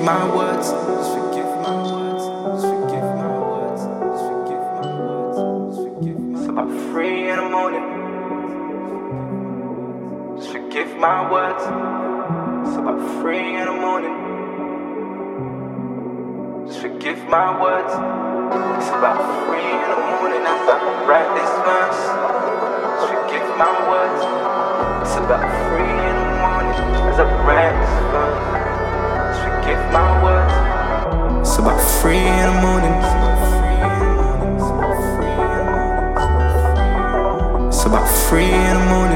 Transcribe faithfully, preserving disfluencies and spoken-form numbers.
my words. Just forgive my words. Just forgive my words. Just forgive my words. Just forgive my words. It's about three in the morning. Just forgive my words. It's about three in the morning. Just forgive my words. It's about three in the morning as I write this verse. Just forgive my words. It's about three in the morning as I write this verse. Just forgive my words. It's about three in the morning. It's about three in the morning.